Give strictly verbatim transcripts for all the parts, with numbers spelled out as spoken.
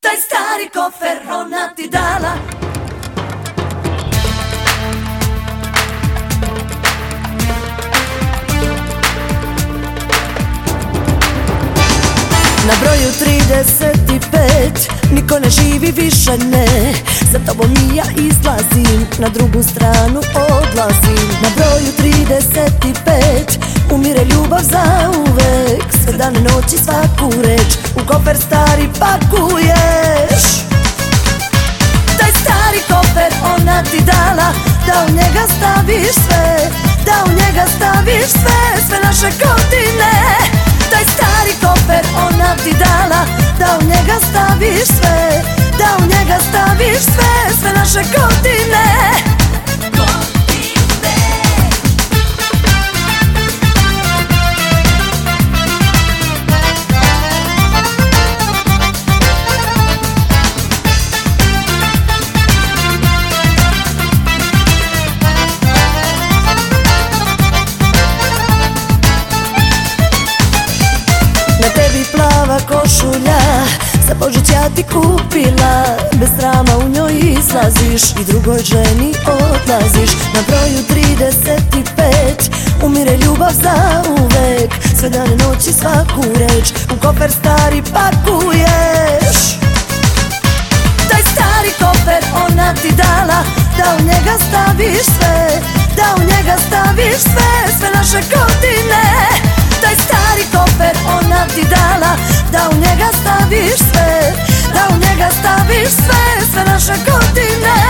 Taj stari kofer ona ti dala. Na broju trideset pet niko ne živi više, ne. Za tobom i ja izlazim, na drugu stranu odlazim. Na broju trideset pet umire ljubav za uvek. Sve dane noći svaku reč u kofer stari pakuješ. Taj stari kofer ona ti dala, da u njega staviš sve, da u njega staviš sve, sve naše godine. Taj stari kofer ona ti dala, da u njega staviš sve, da u njega staviš sve, sve naše godine. Na tebi plava košulja, za Božić ja ti kupila. Bez srama u njoj izlaziš i drugoj ženi odlaziš. Na broju trideset pet umire ljubav za uvek. Sve dane noći svaku reč u kofer stari pakuješ. Taj stari kofer ona ti dala, da u njega staviš sve, da u njega staviš sve, sve naše godine. Taj stari kofer ona ti dala, da u njega staviš sve, da u njega staviš sve, sve naše godine.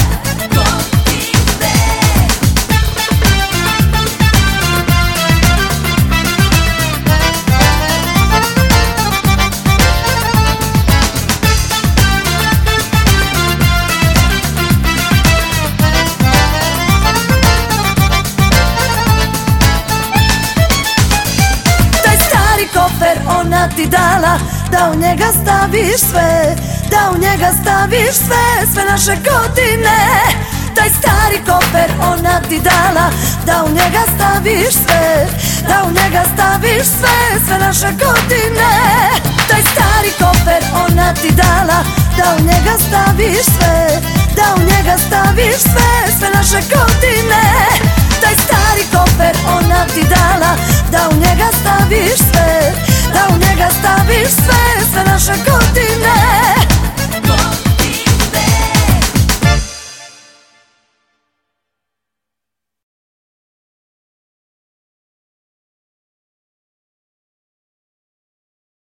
Kofer ona ti dala, da u njega staviš sve, da u njega staviš sve, sve naše godine. Taj stari kofer ona ti dala, da u njega staviš sve, da u njega staviš sve, sve naše godine. Taj stari kofer ona ti dala, da u njega staviš sve, da u njega staviš sve, sve naše godine. Taj stari kofer ona ti dala, da u njega staviš sve, da u njega staviš